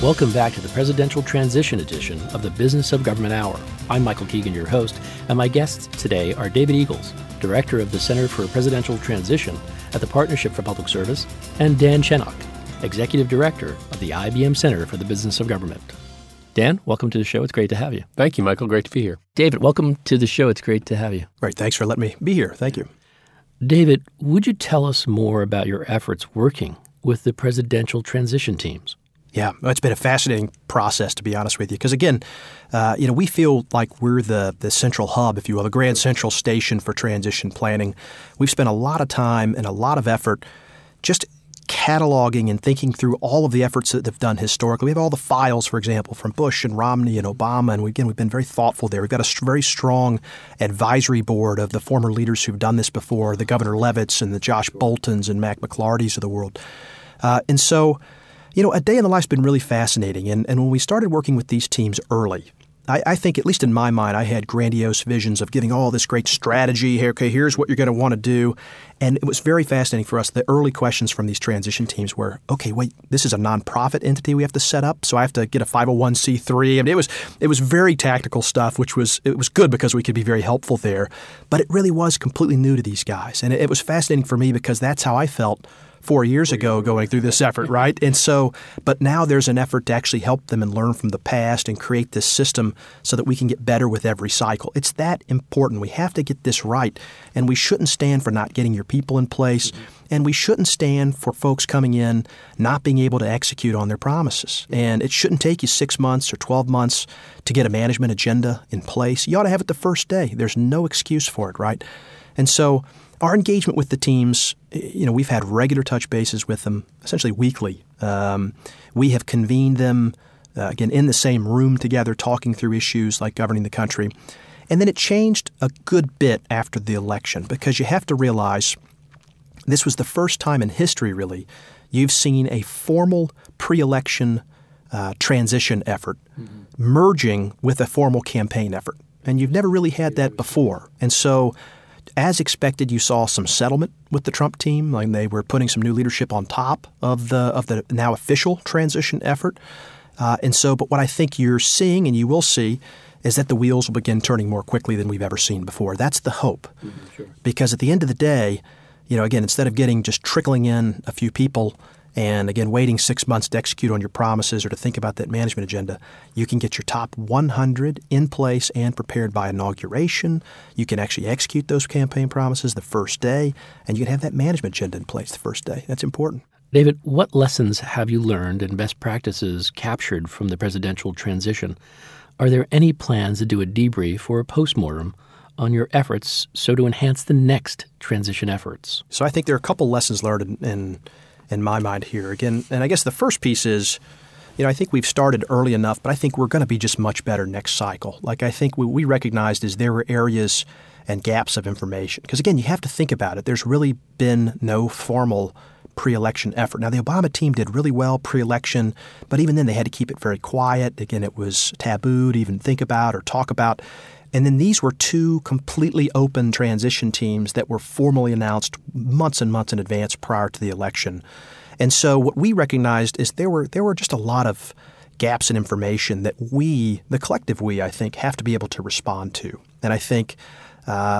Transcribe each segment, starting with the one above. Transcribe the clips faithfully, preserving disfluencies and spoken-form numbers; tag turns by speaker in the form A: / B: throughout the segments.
A: Welcome back to the Presidential Transition Edition of the Business of Government Hour. I'm Michael Keegan, your host, and my guests today are David Eagles, Director of the Center for Presidential Transition at the Partnership for Public Service, and Dan Chenok, Executive Director of the I B M Center for the Business of Government. Dan, welcome to the show. It's great to have you.
B: Thank you, Michael. Great to be here.
A: David, welcome to the show. It's great to have you.
C: Great. Thanks for letting me be here. Thank you.
A: David, would you tell us more about your efforts working with the presidential transition teams?
C: Yeah, well, it's been a fascinating process, to be honest with you, because, again, uh, you know, we feel like we're the, the central hub, if you will, the grand central station for transition planning. We've spent a lot of time and a lot of effort just cataloging and thinking through all of the efforts that they've done historically. We have all the files, for example, from Bush and Romney and Obama, and we, again, we've been very thoughtful there. We've got a very strong advisory board of the former leaders who've done this before, the Governor Levitts and the Josh Boltons and Mac McLartys of the world. Uh, and so, you know, a day in the life's been really fascinating. And, and when we started working with these teams early, I, I think, at least in my mind, I had grandiose visions of giving all this great strategy. Here, okay, here's what you're going to want to do. And it was very fascinating for us. The early questions from these transition teams were, okay, wait, this is a nonprofit entity we have to set up, so I have to get a five oh one c three. I mean, it was it was very tactical stuff, which was it was good because we could be very helpful there. But it really was completely new to these guys. And it, it was fascinating for me because that's how I felt four years ago going through this effort, right? And so, but now there's an effort to actually help them and learn from the past and create this system so that we can get better with every cycle. It's that important. We have to get this right. And we shouldn't stand for not getting your people in place. Mm-hmm. And we shouldn't stand for folks coming in not being able to execute on their promises. And it shouldn't take you six months or twelve months to get a management agenda in place. You ought to have it the first day. There's no excuse for it, right? And so our engagement with the teams, you know, we've had regular touch bases with them, essentially weekly. Um, we have convened them, uh, again, in the same room together, talking through issues like governing the country. And then it changed a good bit after the election because you have to realize this was the first time in history, really, you've seen a formal pre-election uh, transition effort mm-hmm. merging with a formal campaign effort. And you've never really had that before. And so, as expected, you saw some settlement with the Trump team. Like they were putting some new leadership on top of the of the now official transition effort. Uh, and so, but what I think you're seeing and you will see is that the wheels will begin turning more quickly than we've ever seen before. That's the hope. Mm-hmm, sure. Because at the end of the day, you know, again, instead of getting just trickling in a few people and, again, waiting six months to execute on your promises or to think about that management agenda, you can get your top one hundred in place and prepared by inauguration. You can actually execute those campaign promises the first day, and you can have that management agenda in place the first day. That's important.
A: David, what lessons have you learned and best practices captured from the presidential transition? Are there any plans to do a debrief or a postmortem on your efforts so to enhance the next transition efforts?
C: So I think there are a couple lessons learned in, in in my mind here. Again, and I guess the first piece is, you know, I think we've started early enough, but I think we're going to be just much better next cycle. Like I think what we recognized is there were areas and gaps of information. Because again, you have to think about it. There's really been no formal pre-election effort. Now, the Obama team did really well pre-election, but even then they had to keep it very quiet. Again, it was taboo to even think about or talk about. And then these were two completely open transition teams that were formally announced months and months in advance prior to the election. And so what we recognized is there were there were just a lot of gaps in information that we, the collective we, I think, have to be able to respond to. And I think uh,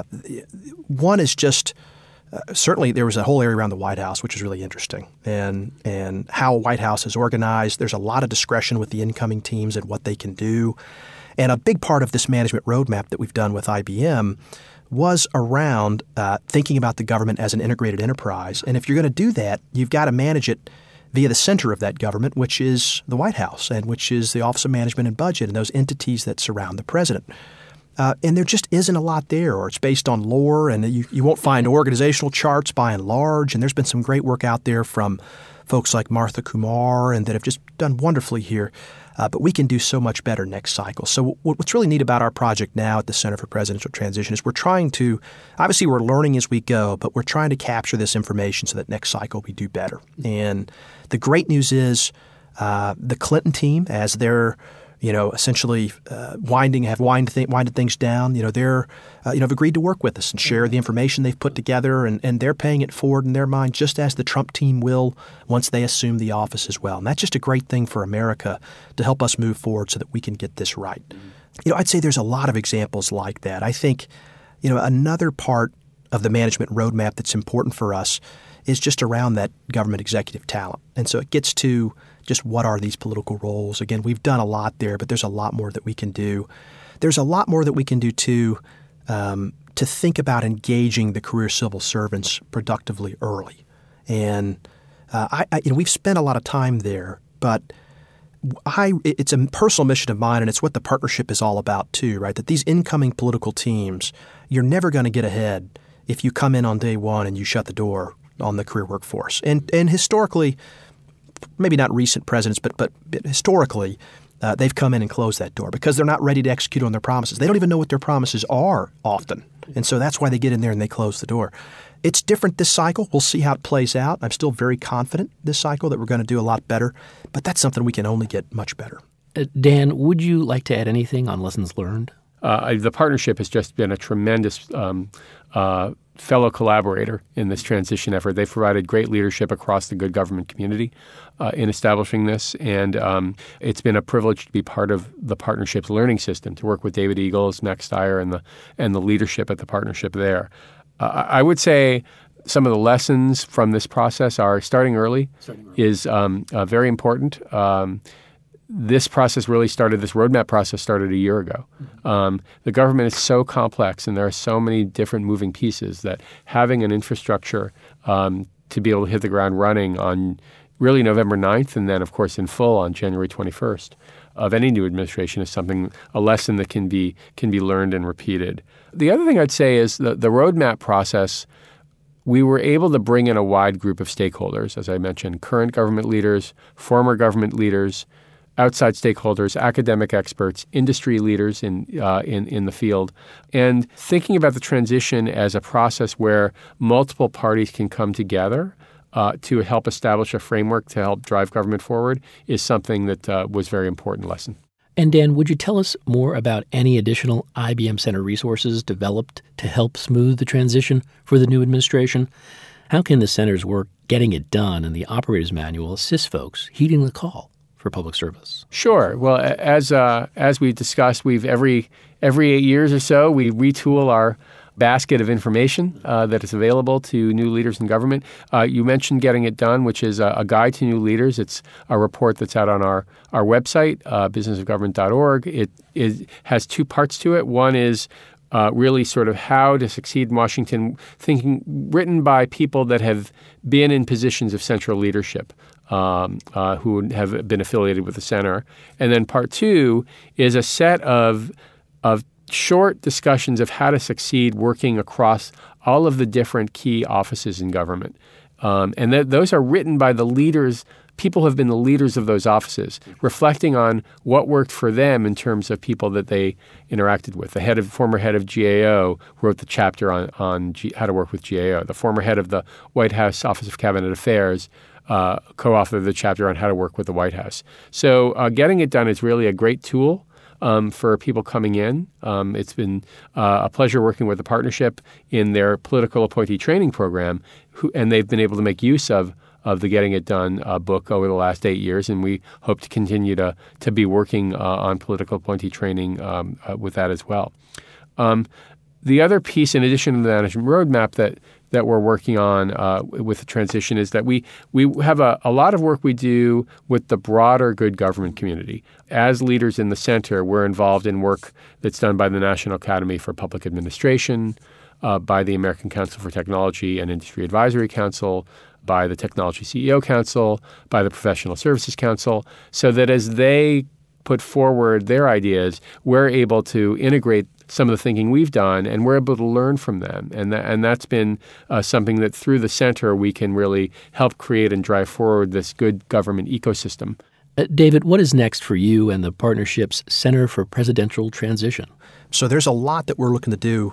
C: one is just uh, certainly there was a whole area around the White House, which is really interesting, and and how White House is organized. There's a lot of discretion with the incoming teams and what they can do. And a big part of this management roadmap that we've done with I B M was around uh, thinking about the government as an integrated enterprise. And if you're going to do that, you've got to manage it via the center of that government, which is the White House and which is the Office of Management and Budget and those entities that surround the president. Uh, and there just isn't a lot there, or it's based on lore, and you, you won't find organizational charts by and large. And there's been some great work out there from folks like Martha Kumar and that have just done wonderfully here. Uh, but we can do so much better next cycle. So what's really neat about our project now at the Center for Presidential Transition is we're trying to – obviously we're learning as we go, but we're trying to capture this information so that next cycle we do better. And the great news is uh, the Clinton team, as they're you know, essentially uh, winding have wind th- winded things down. You know, they're uh, you know have agreed to work with us and share the information they've put together, and, and they're paying it forward in their mind, just as the Trump team will once they assume the office as well. And that's just a great thing for America to help us move forward so that we can get this right. Mm-hmm. You know, I'd say there's a lot of examples like that. I think, you know, another part of the management roadmap that's important for us is just around that government executive talent. And so it gets to just what are these political roles. Again, we've done a lot there, but there's a lot more that we can do. There's a lot more that we can do, too, um, to think about engaging the career civil servants productively early. And uh, I, I, you know, we've spent a lot of time there, but I, it's a personal mission of mine, and it's what the partnership is all about, too, right? That these incoming political teams, you're never going to get ahead if you come in on day one and you shut the door on the career workforce. And and historically, maybe not recent presidents, but but historically, uh, they've come in and closed that door because they're not ready to execute on their promises. They don't even know what their promises are often. And so that's why they get in there and they close the door. It's different this cycle. We'll see how it plays out. I'm still very confident this cycle that we're going to do a lot better, but that's something we can only get much better.
A: Uh, Dan, would you like to add anything on lessons learned?
B: Uh, the partnership has just been a tremendous um, uh, fellow collaborator in this transition effort. They've provided great leadership across the good government community uh, in establishing this, and um, it's been a privilege to be part of the partnership's learning system, to work with David Eagles, Max Stier, and the and the leadership at the partnership there. Uh, I would say some of the lessons from this process are starting early, starting early. is um, uh, very important. Um, This process really started, this roadmap process started a year ago. Mm-hmm. Um, the government is so complex and there are so many different moving pieces that having an infrastructure um, to be able to hit the ground running on really November ninth and then, of course, in full on January twenty-first of any new administration is something, a lesson that can be can be learned and repeated. The other thing I'd say is the, the roadmap process, we were able to bring in a wide group of stakeholders, as I mentioned, current government leaders, former government leaders, outside stakeholders, academic experts, industry leaders in, uh, in in the field, and thinking about the transition as a process where multiple parties can come together uh, to help establish a framework to help drive government forward is something that uh, was a very important lesson.
A: And Dan, would you tell us more about any additional I B M Center resources developed to help smooth the transition for the new administration? How can the center's work getting it done and the operator's manual assist folks heeding the call for public service?
B: Sure. Well, as uh, as we discussed, we've every every eight years or so we retool our basket of information uh, that is available to new leaders in government. Uh, you mentioned Getting It Done, which is a, a guide to new leaders. It's a report that's out on our our website, uh, business of government dot org. It is, has two parts to it. One is Uh, really sort of how to succeed in Washington, thinking written by people that have been in positions of central leadership, um, uh, who have been affiliated with the center. And then part two is a set of of short discussions of how to succeed working across all of the different key offices in government. Um, and th- those are written by the leaders, people who have been the leaders of those offices, reflecting on what worked for them in terms of people that they interacted with. The head of, former head of G A O wrote the chapter on, on G, how to work with G A O. The former head of the White House Office of Cabinet Affairs uh, co-authored the chapter on how to work with the White House. So uh, Getting It Done is really a great tool Um, for people coming in. Um, it's been uh, a pleasure working with the partnership in their political appointee training program, who, and they've been able to make use of of the Getting It Done uh, book over the last eight years, and we hope to continue to to be working uh, on political appointee training um, uh, with that as well. Um, the other piece, in addition to the management roadmap that that we're working on uh, with the transition, is that we we have a, a lot of work we do with the broader good government community. As leaders in the center, we're involved in work that's done by the National Academy for Public Administration, uh, by the American Council for Technology and Industry Advisory Council, by the Technology C E O Council, by the Professional Services Council, so that as they put forward their ideas, we're able to integrate some of the thinking we've done, and we're able to learn from them. And, that, and that's been uh, something that through the center we can really help create and drive forward this good government ecosystem.
A: Uh, David, what is next for you and the partnership's Center for Presidential Transition?
C: So there's a lot that we're looking to do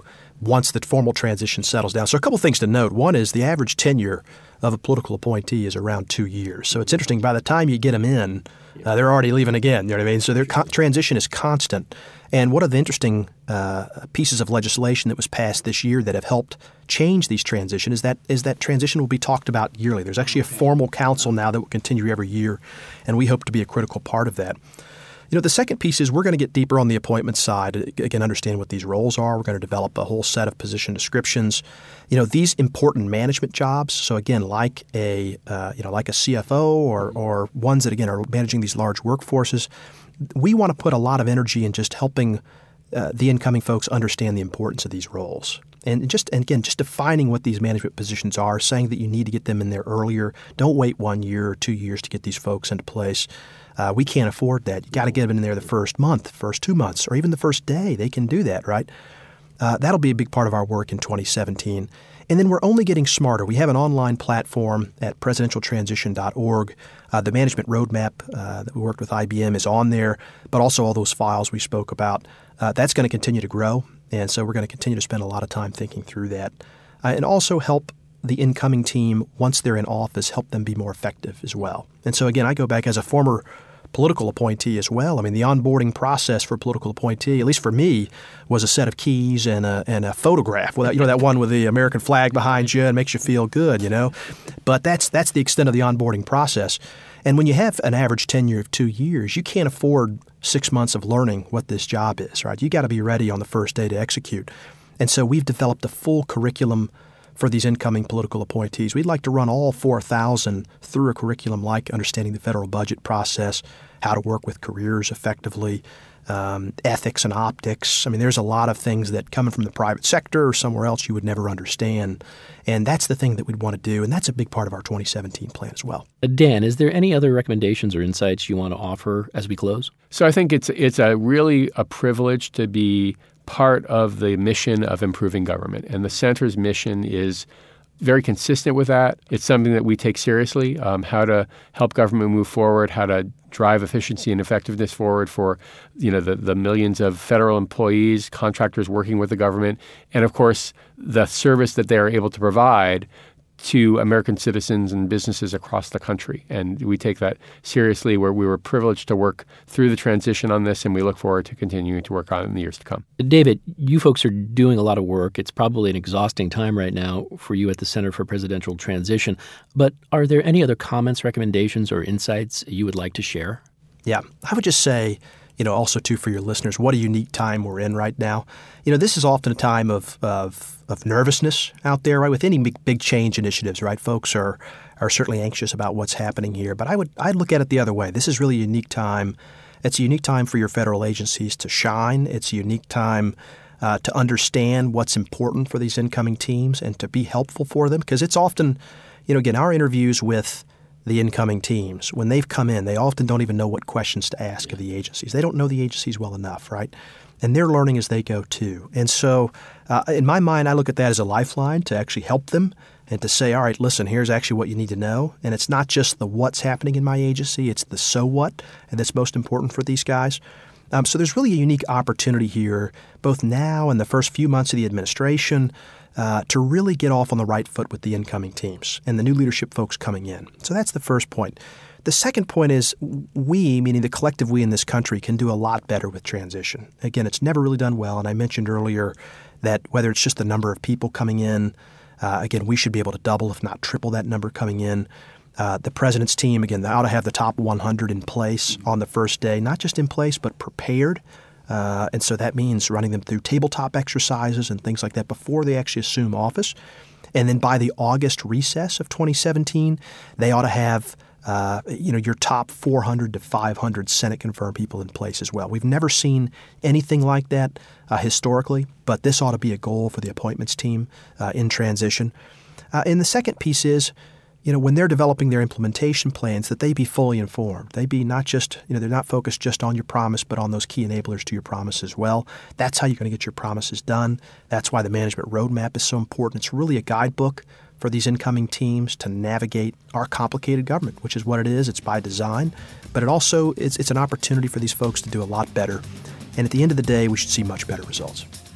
C: once the formal transition settles down. So a couple things to note. One is the average tenure of a political appointee is around two years. So it's interesting, by the time you get them in, uh, they're already leaving again. You know what I mean? So their co- transition is constant. And one of the interesting uh, pieces of legislation that was passed this year that have helped change these transitions is that is that transition will be talked about yearly. There's actually a formal council now that will continue every year, and we hope to be a critical part of that. You know, the second piece is we're going to get deeper on the appointment side, again, understand what these roles are. We're going to develop a whole set of position descriptions. You know, these important management jobs, so again, like a uh, you know, like a C F O or or ones that, again, are managing these large workforces, we want to put a lot of energy in just helping uh, the incoming folks understand the importance of these roles. And just and again, just defining what these management positions are, saying that you need to get them in there earlier. Don't wait one year or two years to get these folks into place. Uh, we can't afford that. You got to get them in there the first month, first two months, or even the first day. They can do that, right? Uh, that'll be a big part of our work in twenty seventeen. And then we're only getting smarter. We have an online platform at presidential transition dot org. Uh, the management roadmap uh, that we worked with I B M is on there, but also all those files we spoke about. Uh, that's going to continue to grow, and so we're going to continue to spend a lot of time thinking through that. Uh, and also help the incoming team, once they're in office, help them be more effective as well. And so, again, I go back as a former political appointee as well. I mean, the onboarding process for a political appointee, at least for me, was a set of keys and a, and a photograph. Well, you know, that one with the American flag behind you and makes you feel good, you know. But that's that's the extent of the onboarding process. And when you have an average tenure of two years, you can't afford six months of learning what this job is, right? You got to be ready on the first day to execute. And so we've developed a full curriculum for these incoming political appointees. We'd like to run all four thousand through a curriculum like understanding the federal budget process, how to work with careers effectively, um, ethics and optics. I mean, there's a lot of things that coming from the private sector or somewhere else you would never understand. And that's the thing that we'd want to do, and that's a big part of our twenty seventeen plan as well.
A: Dan, is there any other recommendations or insights you want to offer as we close?
B: So I think it's it's a really a privilege to be part of the mission of improving government. And the center's mission is very consistent with that. It's something that we take seriously, um, how to help government move forward, how to drive efficiency and effectiveness forward for, you know, the, the millions of federal employees, contractors working with the government, and, of course, the service that they are able to provide to American citizens and businesses across the country. And we take that seriously, where we were privileged to work through the transition on this, and we look forward to continuing to work on it in the years to come.
A: David, you folks are doing a lot of work. It's probably an exhausting time right now for you at the Center for Presidential Transition. But are there any other comments, recommendations, or insights you would like to share?
C: Yeah, I would just say, you know, also, too, for your listeners, what a unique time we're in right now. You know, this is often a time of of, of nervousness out there, right? With any big, big change initiatives, right? Folks are are certainly anxious about what's happening here. But I would I'd look at it the other way. This is really a unique time. It's a unique time for your federal agencies to shine. It's a unique time uh, to understand what's important for these incoming teams and to be helpful for them. Because it's often, you know, again, our interviews with the incoming teams, when they've come in, they often don't even know what questions to ask of the agencies. They don't know the agencies well enough, right? And they're learning as they go, too. And so uh, in my mind, I look at that as a lifeline to actually help them and to say, all right, listen, here's actually what you need to know. And it's not just the what's happening in my agency, it's the so what, and that's most important for these guys. Um, so there's really a unique opportunity here, both now and the first few months of the administration, Uh, to really get off on the right foot with the incoming teams and the new leadership folks coming in. So that's the first point. The second point is we, meaning the collective we in this country, can do a lot better with transition. Again, it's never really done well, and I mentioned earlier that whether it's just the number of people coming in, uh, again, we should be able to double, if not triple that number coming in. Uh, the president's team, again, they ought to have the top one hundred in place on the first day, not just in place, but prepared. Uh, and so that means running them through tabletop exercises and things like that before they actually assume office. And then by the August recess of twenty seventeen, they ought to have uh, you know, your top four hundred to five hundred Senate-confirmed people in place as well. We've never seen anything like that uh, historically, but this ought to be a goal for the appointments team uh, in transition. Uh, and the second piece is, you know, when they're developing their implementation plans, that they be fully informed. They be not just, you know, they're not focused just on your promise, but on those key enablers to your promise as well. That's how you're going to get your promises done. That's why the management roadmap is so important. It's really a guidebook for these incoming teams to navigate our complicated government, which is what it is. It's by design. But it also, it's, it's an opportunity for these folks to do a lot better. And at the end of the day, we should see much better results.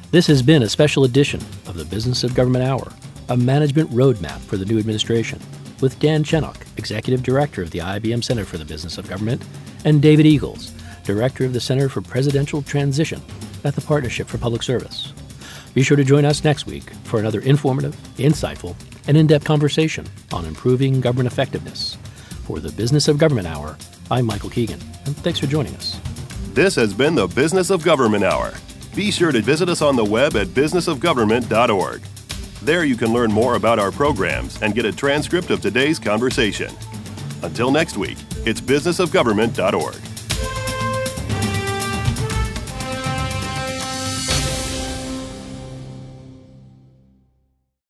A: This has been a special edition of the Business of Government Hour, a management roadmap for the new administration, with Dan Chenok, Executive Director of the I B M Center for the Business of Government, and David Eagles, Director of the Center for Presidential Transition at the Partnership for Public Service. Be sure to join us next week for another informative, insightful, and in-depth conversation on improving government effectiveness. For the Business of Government Hour, I'm Michael Keegan, and thanks for joining us.
D: This has been the Business of Government Hour. Be sure to visit us on the web at business of government dot org. There you can learn more about our programs and get a transcript of today's conversation. Until next week, it's business of government dot org.